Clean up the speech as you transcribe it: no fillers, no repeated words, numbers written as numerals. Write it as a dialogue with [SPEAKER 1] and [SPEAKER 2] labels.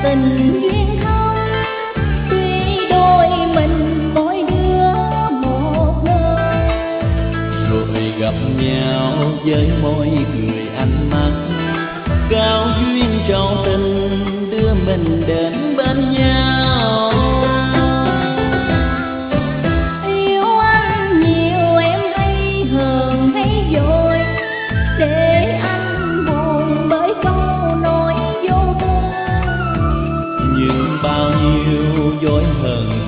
[SPEAKER 1] tình duyên thông, tuy đôi mình mỗi đứa một nơi.
[SPEAKER 2] Rồi gặp nhau với môi cười ánh mắt, cao duyên trao tình đưa mình đến bên nhau.
[SPEAKER 1] Yêu anh nhiều em hay hờn hay dối, để anh buồn bởi câu nói vô tư.
[SPEAKER 2] Nhưng bao nhiêu dối hờn